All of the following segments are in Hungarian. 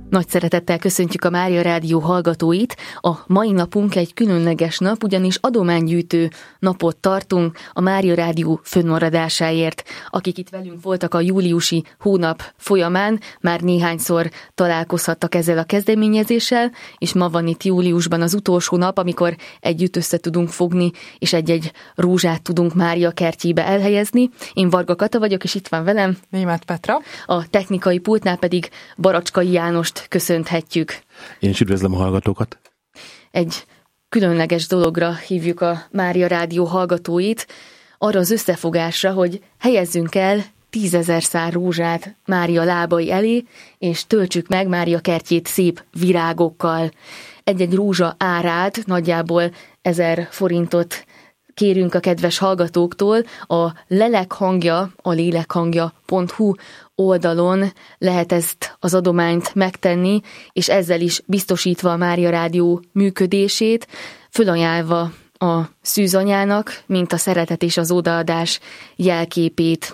Nagy szeretettel köszöntjük a Mária Rádió hallgatóit. A mai napunk egy különleges nap, ugyanis adománygyűjtő napot tartunk a Mária Rádió fönnmaradásáért. Akik itt velünk voltak a júliusi hónap folyamán, már néhányszor találkozhattak ezzel a kezdeményezéssel, és ma van itt júliusban az utolsó nap, amikor együtt össze tudunk fogni, és egy-egy rózsát tudunk Mária kertjébe elhelyezni. Én Varga Kata vagyok, és itt van velem Németh Petra. A technikai pultnál pedig Baracskai Jánost köszönhetjük. Én is üdvözlöm a hallgatókat. Egy különleges dologra hívjuk a Mária Rádió hallgatóit, arra az összefogásra, hogy helyezzünk el 10 000 szár rózsát Mária lábai elé, és töltsük meg Mária kertjét szép virágokkal. Egy-egy rózsa árát nagyjából 1000 forintot kérünk a kedves hallgatóktól. A lelekhangja, a lélekhangja.hu oldalon lehet ezt az adományt megtenni, és ezzel is biztosítva a Mária Rádió működését, fölajánlva a szűzanyának, mint a szeretet és az odaadás jelképét.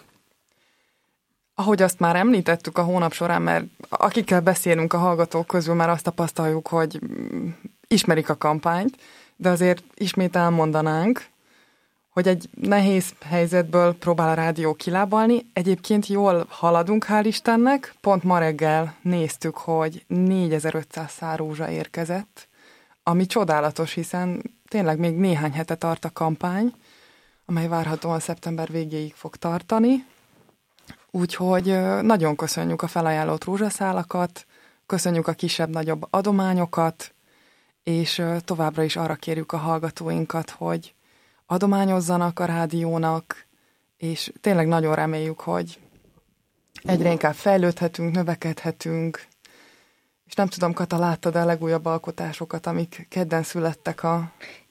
Ahogy azt már említettük a hónap során, mert akikkel beszélünk a hallgatók közül, már azt tapasztaljuk, hogy ismerik a kampányt, de azért ismét elmondanánk, hogy egy nehéz helyzetből próbál a rádió kilábalni. Egyébként jól haladunk, hál' Istennek. Pont ma reggel néztük, hogy 4500 szár rózsa érkezett, ami csodálatos, hiszen tényleg még néhány hete tart a kampány, amely várhatóan szeptember végéig fog tartani. Úgyhogy nagyon köszönjük a felajánlott rózsaszálakat, köszönjük a kisebb-nagyobb adományokat, és továbbra is arra kérjük a hallgatóinkat, hogy adományozzanak a rádiónak, és tényleg nagyon reméljük, hogy egyre inkább fejlődhetünk, növekedhetünk, és nem tudom, Kata, láttad a legújabb alkotásokat, amik kedden születtek a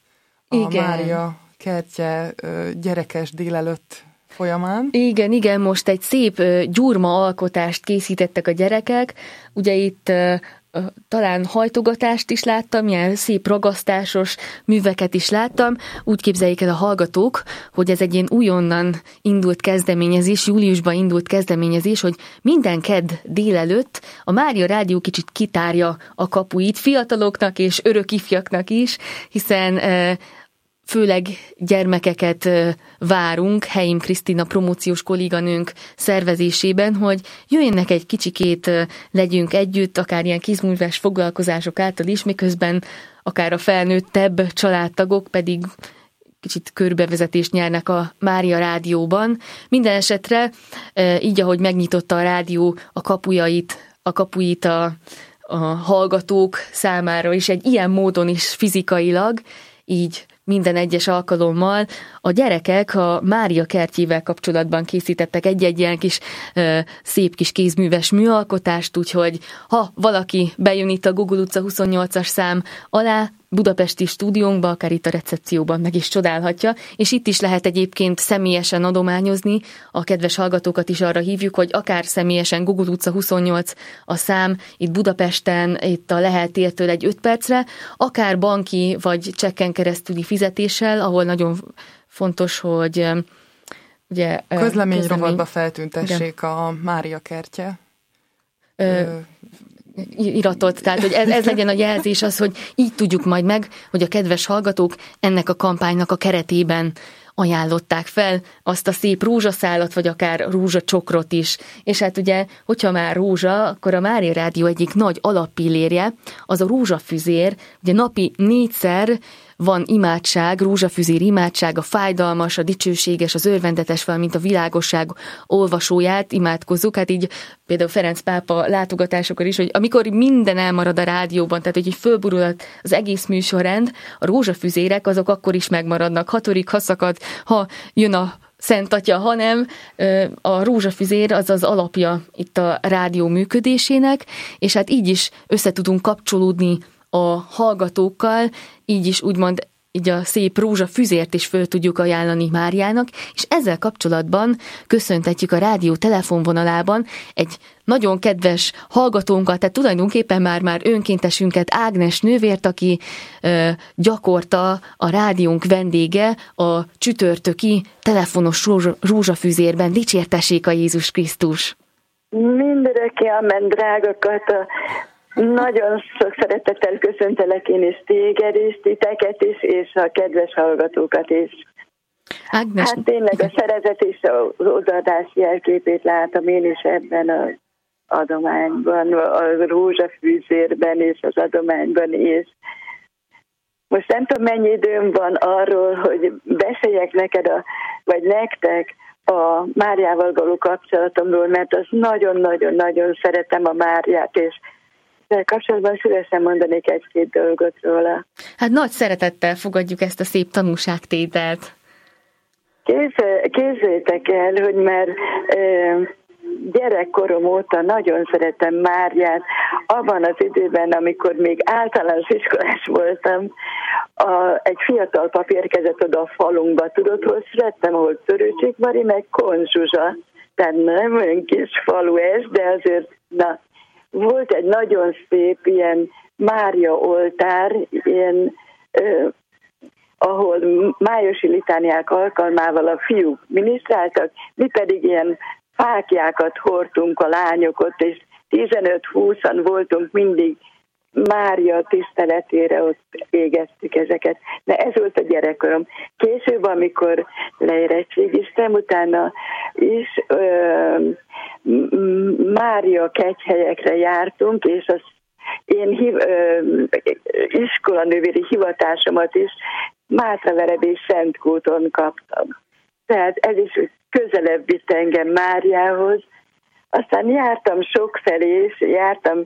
Mária kertje gyerekes délelőtt folyamán? Igen, most egy szép gyurma alkotást készítettek a gyerekek, ugye itt talán hajtogatást is láttam, ilyen szép ragasztásos műveket is láttam. Úgy képzeljék el a hallgatók, hogy ez egy ilyen újonnan indult kezdeményezés, júliusban indult kezdeményezés, hogy minden kedd délelőtt a Mária Rádió kicsit kitárja a kapuit fiataloknak és örök ifjaknak is, hiszen főleg gyermekeket várunk Helyim Krisztina promóciós kolléganőnk szervezésében, hogy jöjjenek egy kicsikét, legyünk együtt, akár ilyen kézműves foglalkozások által is, miközben akár a felnőttebb családtagok pedig kicsit körbevezetést nyernek a Mária Rádióban. Minden esetre, így ahogy megnyitotta a rádió a kapuit a hallgatók számára is, egy ilyen módon is fizikailag, így minden egyes alkalommal a gyerekek a Mária kertjével kapcsolatban készítettek egy-egy ilyen kis szép kis kézműves műalkotást, úgyhogy ha valaki bejön itt a Gogol utca 28-as szám alá, budapesti stúdiónkba, akár itt a recepcióban meg is csodálhatja, és itt is lehet egyébként személyesen adományozni. A kedves hallgatókat is arra hívjuk, hogy akár személyesen Gogol utca 28 a szám, itt Budapesten, itt a Lehel tértől egy 5 percre, akár banki vagy csekken keresztüli fizetéssel, ahol nagyon fontos, hogy ugye közlemény rovatba feltüntessék a Mária kertje iratot, tehát hogy ez legyen a jelzés az, hogy így tudjuk majd meg, hogy a kedves hallgatók ennek a kampánynak a keretében ajánlották fel azt a szép rózsaszálat, vagy akár rózsacsokrot is. És hát ugye, hogyha már rózsa, akkor a Mária Rádió egyik nagy alappillérje, az a rózsafüzér, ugye napi 4-szer van imádság, rózsafüzér imádság, a fájdalmas, a dicsőséges, az örvendetes, valamint a világosság olvasóját imádkozzuk. Hát így például Ferenc pápa látogatásokor is, hogy amikor minden elmarad a rádióban, tehát hogy fölburul az egész műsorrend, a rózsafüzérek azok akkor is megmaradnak. Hatodik haszakad, ha jön a Szent Atya, hanem a rózsafüzér az az alapja itt a rádió működésének, és hát így is össze tudunk kapcsolódni a hallgatókkal, így is úgymond így a szép rózsafüzért is föl tudjuk ajánlani Máriának, és ezzel kapcsolatban köszöntetjük a rádió telefonvonalában egy nagyon kedves hallgatónkat, tehát tulajdonképpen már önkéntesünket, Ágnes nővért, aki gyakorta a rádiónk vendége a csütörtöki telefonos rózsafüzérben. Dicsértessék a Jézus Krisztus! Mindenki, amen, drága Kata! Nagyon sok szeretettel köszöntelek én is téged is, titeket is, és a kedves hallgatókat is. Ágnes. Hát tényleg a szeretet és az odaadás jelképét látom én is ebben az adományban, a rózsafűzérben és az adományban is. Most nem tudom, mennyi időm van arról, hogy beszéljek neked, vagy nektek a Máriával való kapcsolatomról, mert az nagyon-nagyon-nagyon szeretem a Máriát, és ezzel kapcsolatban szívesen mondanék egy-két dolgot róla. Hát nagy szeretettel fogadjuk ezt a szép tanúságtételt. Képzeljétek el, hogy már gyerekkorom óta nagyon szeretem Máriát. Abban az időben, amikor még általános iskolás voltam, egy fiatal pap érkezett oda a falunkba, tudod, hol születtem, ahol Törőcsik Mari, meg Kon Zsuzsa. Tehát nem olyan kis falu ez, de azért, volt egy nagyon szép ilyen Mária oltár, ilyen, ahol májusi litániák alkalmával a fiúk minisztráltak, mi pedig ilyen fáklyákat hordtunk a lányokot, és 15-20-an voltunk mindig Mária tiszteletére, ott égeztük ezeket. De ez volt a gyerekkorom. Később, amikor leérettségiztem, utána is Mária kegyhelyekre jártunk, és az én iskolanővéri hivatásomat is Mátravereb és Szentkúton kaptam. Tehát ez is közelebb vitt engem Máriához. Aztán jártam sokfelé, és jártam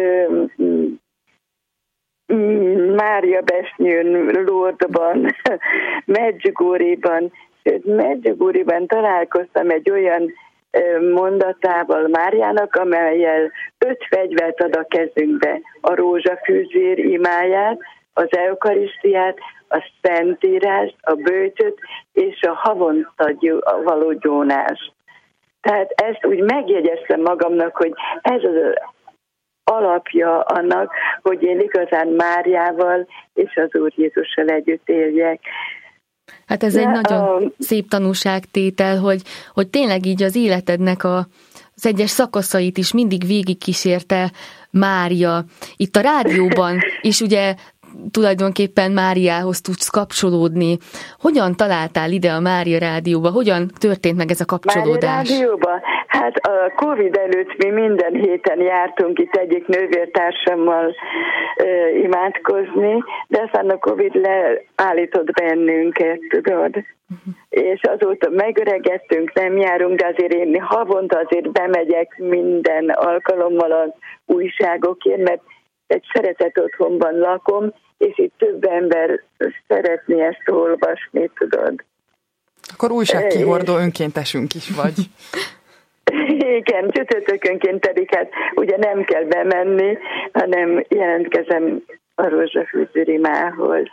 Mária Besnyőn, Lourdesban, Medjugorjéban, sőt Medjugorjéban találkoztam egy olyan mondatával Máriának, amellyel 5 fegyvert ad a kezünkbe. A rózsafűzér imáját, az eukarisztiát, a szentírást, a böjtöt és a havonta való gyónást. Tehát ezt úgy megjegyeztem magamnak, hogy ez az alapja annak, hogy én igazán Máriával és az Úr Jézussal együtt éljek. Hát ez egy nagyon szép tanúságtétel, hogy tényleg így az életednek az egyes szakaszait is mindig végigkísérte Mária. Itt a rádióban is ugye tulajdonképpen Máriához tudsz kapcsolódni. Hogyan találtál ide a Mária Rádióba? Hogyan történt meg ez a kapcsolódás? Mária Rádióba? Hát a Covid előtt mi minden héten jártunk itt egyik nővértársammal imádkozni, de aztán a Covid leállított bennünket, tudod? És azóta megöregettünk, nem járunk, de azért én havonta azért bemegyek minden alkalommal az újságokért, mert egy szeretett otthonban lakom, és itt több ember szeretné ezt olvasni, tudod. Akkor újságkihordó önkéntesünk is vagy. Igen, csütörtökönként pedig hát ugye nem kell bemenni, hanem jelentkezem a rózsafűzőr imához.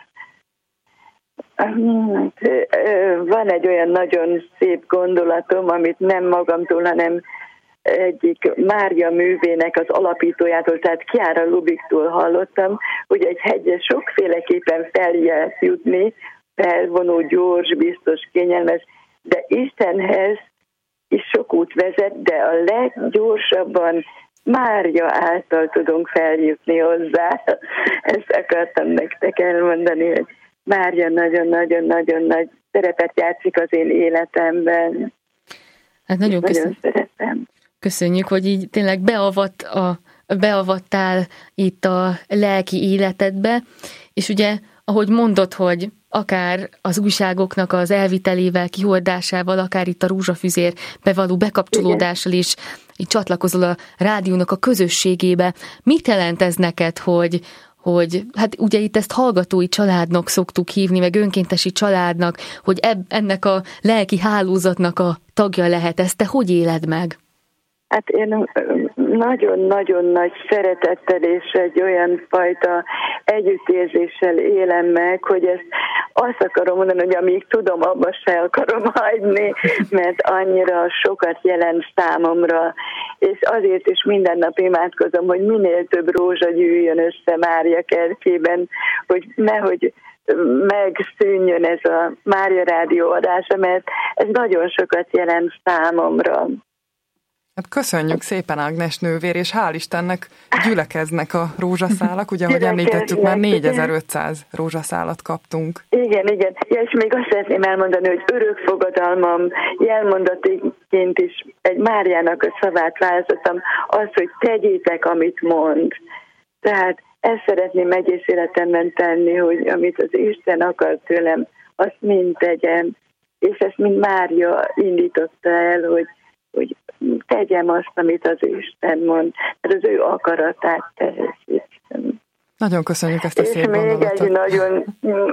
Van egy olyan nagyon szép gondolatom, amit nem magamtól, hanem egyik Mária művének az alapítójától, tehát Chiara Lubiktól hallottam, hogy egy hegyre sokféleképpen fel jutni, felvonó, gyors, biztos, kényelmes, de Istenhez is sok út vezet, de a leggyorsabban Mária által tudunk feljutni hozzá. Ezt akartam nektek elmondani, hogy Mária nagyon-nagyon-nagyon nagy szerepet játszik az én életemben. Hát nagyon szeretem. Köszönjük, hogy így tényleg beavattál itt a lelki életedbe, és ugye, ahogy mondod, hogy akár az újságoknak az elvitelével, kihordásával, akár itt a rózsafüzér bevaló bekapcsolódással is így csatlakozol a rádiónak a közösségébe. Mit jelent ez neked, hogy hát ugye itt ezt hallgatói családnak szoktuk hívni, meg önkéntesi családnak, hogy ennek a lelki hálózatnak a tagja lehet. Ezt te hogy éled meg? Hát én nagyon-nagyon nagy szeretettel és egy olyan fajta együttérzéssel élem meg, hogy ezt azt akarom mondani, hogy amíg tudom, abba se akarom hagyni, mert annyira sokat jelent számomra, és azért is minden nap imádkozom, hogy minél több rózsa gyűjjön össze Mária kertjében, hogy nehogy megszűnjön ez a Mária Rádió adása, mert ez nagyon sokat jelent számomra. Hát köszönjük szépen, Ágnes nővér, és hál' Istennek gyülekeznek a rózsaszálak, ugye, ahogy említettük, már 4500 rózsaszálat kaptunk. Igen. Ja, és még azt szeretném elmondani, hogy örök fogadalmam jelmondatéként is egy Máriának a szavát választottam, az, hogy tegyétek, amit mond. Tehát ezt szeretném egész életemben tenni, hogy amit az Isten akar tőlem, azt mind tegyem. És ezt mind Mária indította el, hogy tegyem azt, amit az Isten mond, mert az ő akaratát teljesítsem. Nagyon köszönjük ezt a szép gondolatot. És még egy nagyon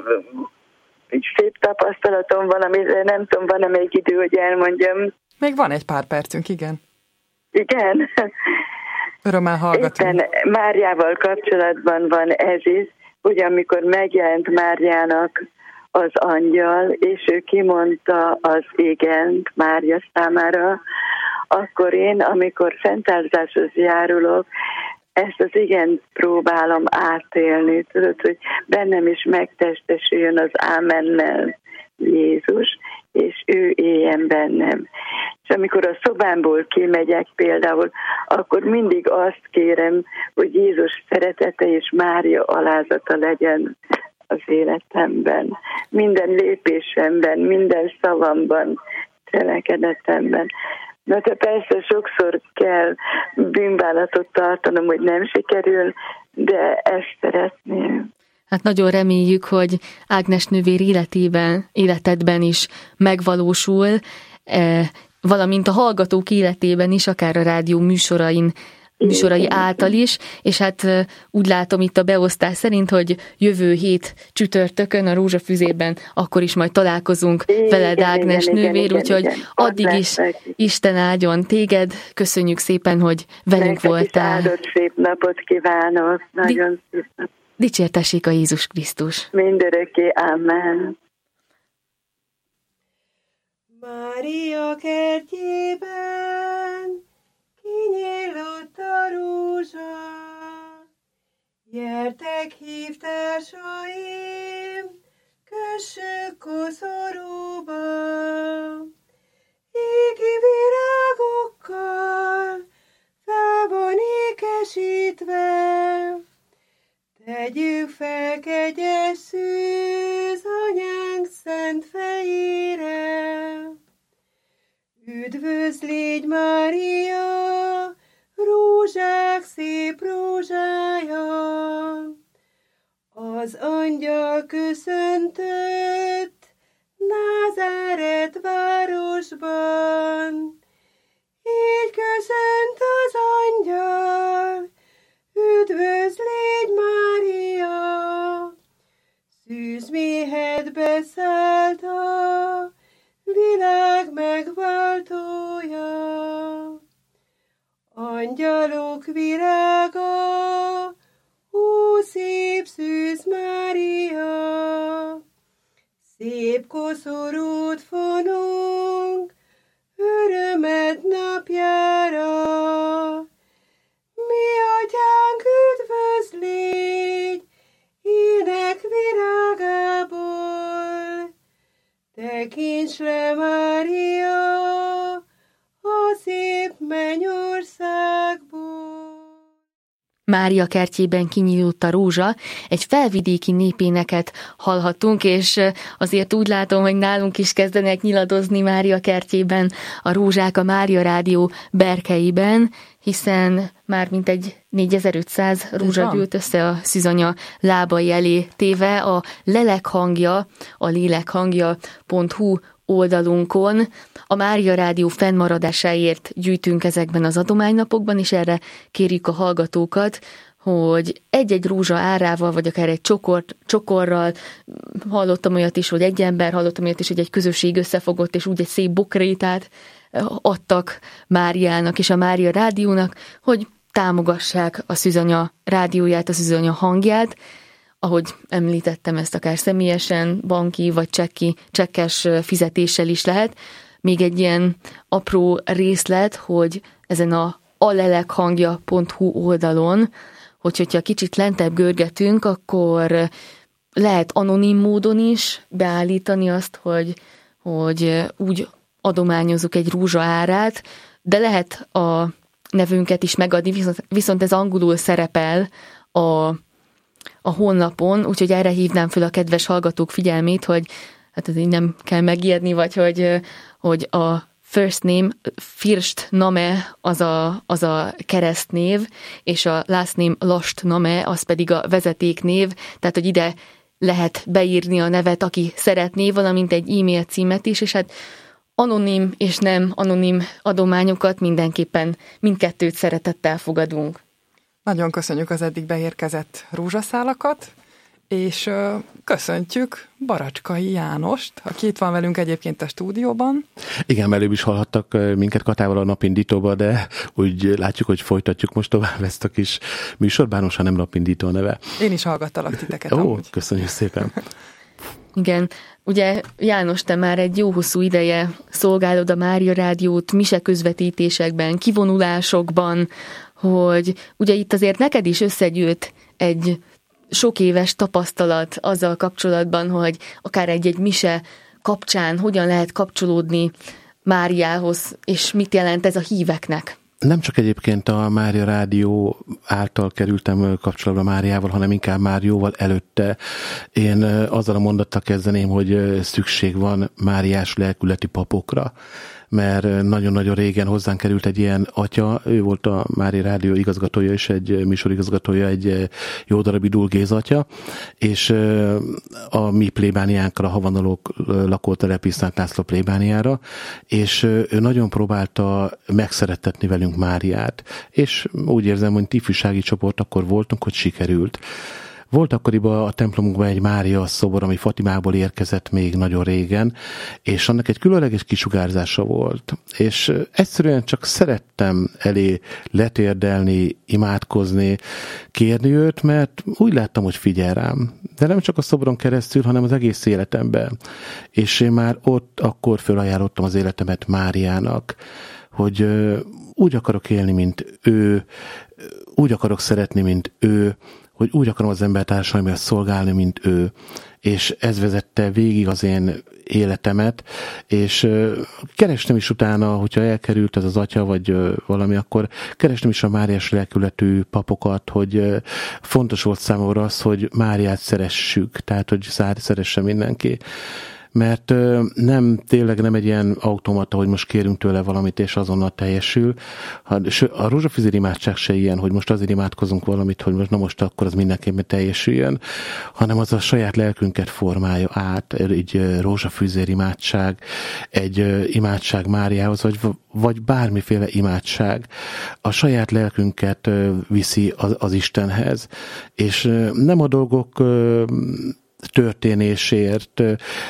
szép tapasztalatom van, amire nem tudom, van-e még idő, hogy elmondjam. Még van egy pár percünk, igen. Igen? Örömmel hallgatunk. Éppen Máriával kapcsolatban van ez is, hogy amikor megjelent Máriának az angyal, és ő kimondta az igent Mária számára, akkor én, amikor szentázáshoz járulok, ezt az igent próbálom átélni. Tudod, hogy bennem is megtestesüljön az ámennel Jézus, és ő éljen bennem. És amikor a szobámból kimegyek például, akkor mindig azt kérem, hogy Jézus szeretete és Mária alázata legyen az életemben, minden lépésemben, minden szavamban, cselekedetemben. Na te persze sokszor kell bűnbánatot tartanom, hogy nem sikerül, de ezt szeretném. Hát nagyon reméljük, hogy Ágnes nővér életedben is megvalósul, valamint a hallgatók életében is, akár a rádió műsorai által is, és hát úgy látom itt a beosztás szerint, hogy jövő hét csütörtökön a Rózsafüzérben akkor is majd találkozunk veled, Ágnes nővér, úgyhogy addig is Isten áldjon téged, köszönjük szépen, hogy velünk voltál. Áldott szép napot kívánok, nagyon szép napot. Dicsértessék a Jézus Krisztus. Mindörökké, amen. Mária kertjében kinyílott a rózsa, gyertek, hívtársaim, kössük koszorúba, égi virágokkal fel van ékesítve, tegyük fel kegyes szűz anyánk szent fejére. Üdvözl légy, Mária, rózsák szép rózsája! Az angyal köszöntött Názáret városban. Így köszönt az angyal, üdvözl légy, Mária! Szűzméhedbe szállt a világ megváltója. Angyalok virága, ó, szép szűz Mária! Szép koszorút fonunk örömed napjára. Mi atyánk, üdvözl légy, ének virágából. Tekints le, Mária, a szép mennyországból. Mária kertjében kinyílt a rózsa, egy felvidéki népéneket hallhattunk, és azért úgy látom, hogy nálunk is kezdenek nyiladozni Mária kertjében a rózsák a Mária Rádió berkeiben, hiszen már mintegy 4500 rózsa gyűlt össze a szűzanya lábai elé téve a lelekhangja, a lélekhangja.hu oldalunkon. A Mária Rádió fennmaradásáért gyűjtünk ezekben az adománynapokban, és erre kérjük a hallgatókat, hogy egy-egy rózsa árával, vagy akár egy csokorral, hallottam olyat is, hogy egy ember, hallottam olyat is, hogy egy közösség összefogott, és úgy egy szép bokrétát adtak Máriának és a Mária Rádiónak, hogy támogassák a szűzanya rádióját, a szűzanya hangját. Ahogy említettem, ezt akár személyesen, banki vagy csekkes fizetéssel is lehet. Még egy ilyen apró részlet, hogy ezen a lelekhangja.hu oldalon, hogyha kicsit lentebb görgetünk, akkor lehet anonim módon is beállítani azt, hogy úgy adományozzuk egy rózsa árát, de lehet a nevünket is megadni, viszont ez angolul szerepel a honlapon, úgyhogy erre hívnám fel a kedves hallgatók figyelmét, hogy hát azért nem kell megijedni, vagy hogy a first name, First Name az a keresztnév, és a last name Last Name az pedig a vezetéknév, tehát hogy ide lehet beírni a nevet, aki szeretné, valamint egy e-mail címet is, és hát anonim és nem anonim adományokat mindenképpen mindkettőt szeretettel fogadunk. Nagyon köszönjük az eddig beérkezett rózsaszálakat, és köszöntjük Baracskai Jánost, aki itt van velünk egyébként a stúdióban. Igen, előbb is hallhattak minket Katával a napindítóba, de úgy látjuk, hogy folytatjuk most tovább ezt a kis műsor, bár most nem napindító a neve. Én is hallgattalak titeket amúgy. Köszönjük szépen. Igen, ugye János, te már egy jó hosszú ideje szolgálod a Mária Rádiót mise közvetítésekben, kivonulásokban, hogy ugye itt azért neked is összegyűlt egy sok éves tapasztalat azzal kapcsolatban, hogy akár egy mise kapcsán hogyan lehet kapcsolódni Máriához, és mit jelent ez a híveknek? Nem csak egyébként a Mária Rádió által kerültem kapcsolatba Máriával, hanem inkább már jóval előtte. Én azzal a mondattal kezdeném, hogy szükség van máriás lelkületi papokra, mert nagyon-nagyon régen hozzánk került egy ilyen atya, ő volt a Mária Rádió igazgatója és egy műsorigazgatója, egy jó darabig Dulgéz atya, és a mi plébániánkra, a Havanalók lakótelepi Szent László plébániára, és ő nagyon próbálta megszerettetni velünk Máriát, és úgy érzem, hogy ifjúsági csoport akkor voltunk, hogy sikerült. Volt akkoriban a templomunkban egy Mária szobor, ami Fatimából érkezett még nagyon régen, és annak egy különleges kisugárzása volt. És egyszerűen csak szerettem elé letérdelni, imádkozni, kérni őt, mert úgy láttam, hogy figyel rám. De nem csak a szobron keresztül, hanem az egész életemben. És én már ott akkor felajánlottam az életemet Máriának, hogy úgy akarok élni, mint ő, úgy akarok szeretni, mint ő, hogy úgy akarom az embertársaimért szolgálni, mint ő, és ez vezette végig az én életemet, és kerestem is utána, hogyha elkerült ez az atya, vagy valami, akkor kerestem is a máriás lelkületű papokat, hogy fontos volt számomra az, hogy Máriát szeressük, tehát, hogy szeresse mindenki. Mert tényleg nem egy ilyen automata, hogy most kérünk tőle valamit, és azonnal teljesül. A rózsafűzér imádság se ilyen, hogy most azért imádkozunk valamit, hogy most akkor az mindenképpen teljesüljön, hanem az a saját lelkünket formálja át, egy rózsafűzér imádság, egy imádság Máriához, vagy bármiféle imádság. A saját lelkünket viszi az Istenhez, és nem a dolgok történésért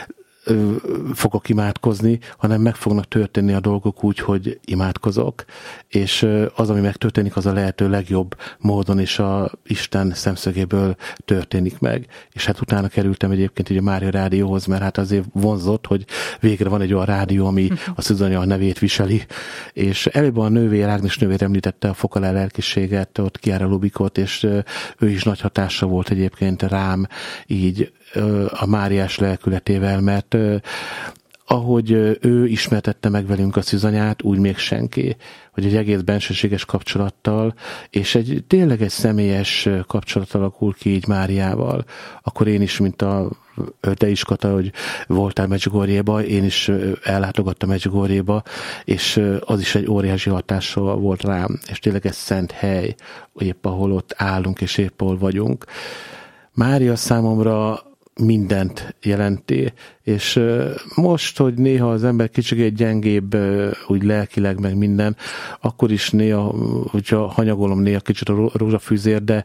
fogok imádkozni, hanem meg fognak történni a dolgok úgy, hogy imádkozok, és az, ami megtörténik, az a lehető legjobb módon is a Isten szemszögéből történik meg. És hát utána kerültem egyébként így a Mária Rádióhoz, mert hát azért vonzott, hogy végre van egy olyan rádió, ami a Szűzanya nevét viseli, és előbb a nővér, Ágnes nővér említette a Fokalá lelkiséget, ott Kiára Lubikot, és ő is nagy hatása volt egyébként rám, így a máriás lelkületével, mert ahogy ő ismertette meg velünk a Szűzanyát, úgy még senki, hogy egy egész bensőséges kapcsolattal, és tényleg egy személyes kapcsolat alakul ki így Máriával, akkor én is, mint te is, Kata, hogy voltál Medjugorjéba, én is ellátogattam Medjugorjéba, és az is egy óriási hatással volt rám, és tényleg ez szent hely, épp ahol ott állunk, és épp ahol vagyunk. Mária számomra mindent jelenti, és most, hogy néha az ember kicsit gyengébb, úgy lelkileg meg minden, akkor is néha, hogyha hanyagolom néha kicsit a rózsafűzér, de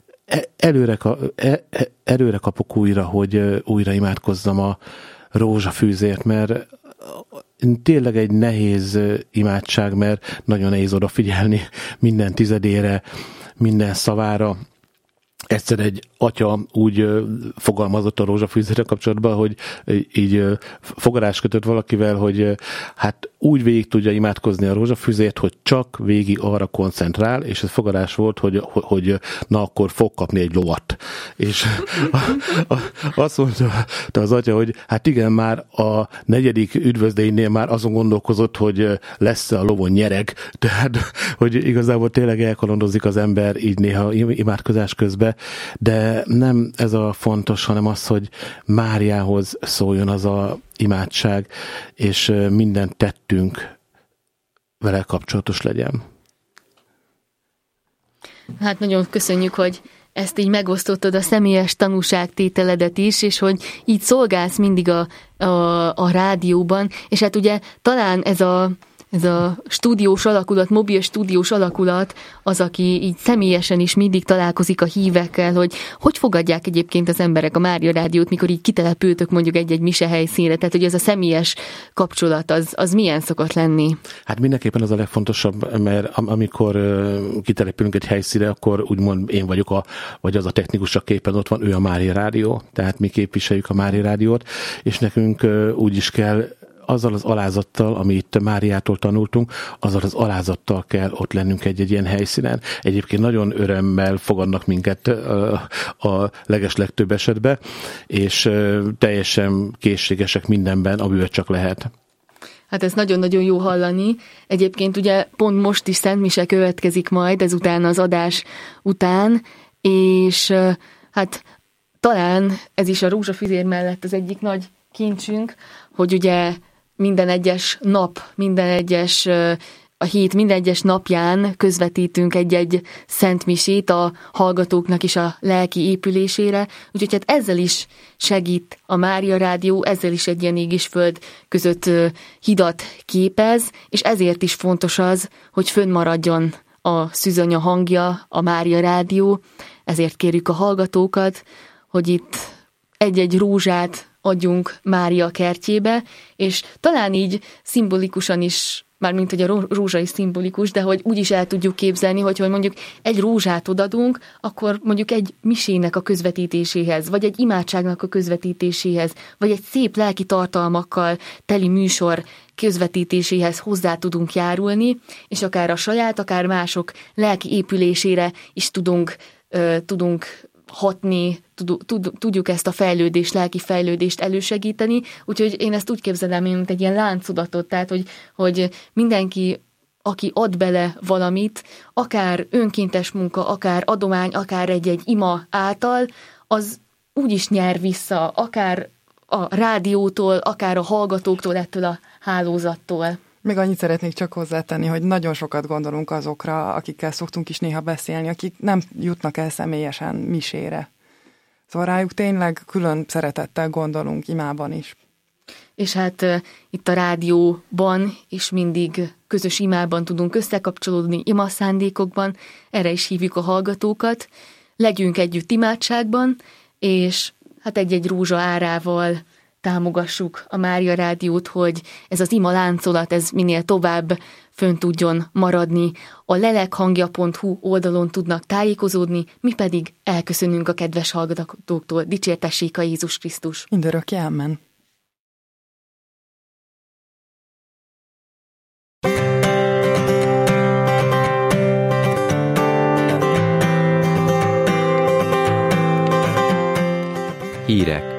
előre kapok újra, hogy újra imádkozzam a rózsafűzért, mert tényleg egy nehéz imádság, mert nagyon nehéz odafigyelni minden tizedére, minden szavára, egyszer egy atya úgy fogalmazott a rózsafűzérrel kapcsolatban, hogy így fogarás kötött valakivel, hogy hát úgy végig tudja imádkozni a rózsafűzért, hogy csak végig arra koncentrál, és ez fogarás volt, hogy na akkor fog kapni egy lovat. És azt mondta az atya, hogy hát igen, már a 4. üdvözlégynél már azon gondolkozott, hogy lesz-e a lovon nyereg, tehát hogy igazából tényleg elkalandozik az ember így néha imádkozás közben, de nem ez a fontos, hanem az, hogy Máriához szóljon az a imádság, és minden tettünk vele kapcsolatos legyen. Hát nagyon köszönjük, hogy ezt így megosztottad a személyes tanúságtételedet is, és hogy így szolgálsz mindig a rádióban, és hát ugye talán ez a stúdiós alakulat, mobil stúdiós alakulat az, aki így személyesen is mindig találkozik a hívekkel, hogy fogadják egyébként az emberek a Mária Rádiót, mikor így kitelepültök mondjuk egy mise helyszínre, tehát hogy ez a személyes kapcsolat, az milyen szokott lenni? Hát mindenképpen az a legfontosabb, mert amikor kitelepülünk egy helyszínre, akkor úgymond én vagyok vagy az a technikus, aki éppen ott van, ő a Mária Rádió, tehát mi képviseljük a Mária Rádiót, és nekünk úgy is kell azzal az alázattal, amit Máriától tanultunk, azzal az alázattal kell ott lennünk egy ilyen helyszínen. Egyébként nagyon örömmel fogadnak minket a legeslegtöbb esetben, és teljesen készségesek mindenben, amivel csak lehet. Hát ez nagyon-nagyon jó hallani. Egyébként ugye pont most is szentmise következik majd, ezután az adás után, és hát talán ez is a rózsafüzér mellett az egyik nagy kincsünk, hogy ugye minden egyes nap, a hét minden egyes napján közvetítünk egy-egy szentmisét a hallgatóknak is a lelki épülésére, úgyhogy hát ezzel is segít a Mária Rádió, ezzel is egy ilyen ég és föld között hidat képez, és ezért is fontos az, hogy fönnmaradjon a szűzanya hangja, a Mária Rádió, ezért kérjük a hallgatókat, hogy itt egy-egy rózsát adjunk Mária kertjébe, és talán így szimbolikusan is, mármint hogy a rózsa is szimbolikus, de hogy úgy is el tudjuk képzelni, hogy mondjuk egy rózsát odadunk, akkor mondjuk egy misének a közvetítéséhez, vagy egy imádságnak a közvetítéséhez, vagy egy szép lelki tartalmakkal teli műsor közvetítéséhez hozzá tudunk járulni, és akár a saját, akár mások lelki épülésére is tudunk hatni, tudjuk ezt a fejlődést, lelki fejlődést elősegíteni, úgyhogy én ezt úgy képzelem, mint egy ilyen láncodatot, tehát hogy mindenki, aki ad bele valamit, akár önkéntes munka, akár adomány, akár egy ima által, az úgy is nyer vissza, akár a rádiótól, akár a hallgatóktól, ettől a hálózattól. Még annyit szeretnék csak hozzátenni, hogy nagyon sokat gondolunk azokra, akikkel szoktunk is néha beszélni, akik nem jutnak el személyesen misére. Szóval rájuk tényleg külön szeretettel gondolunk imában is. És hát itt a rádióban is mindig közös imában tudunk összekapcsolódni, ima szándékokban, erre is hívjuk a hallgatókat. Legyünk együtt imádságban, és hát egy-egy rózsa árával támogassuk a Mária Rádiót, hogy ez az ima láncolat, ez minél tovább fönn tudjon maradni. A lelekhangja.hu oldalon tudnak tájékozódni, mi pedig elköszönünk a kedves hallgatóktól. Dicsértessék a Jézus Krisztus! Mindörökké, amen! Hírek.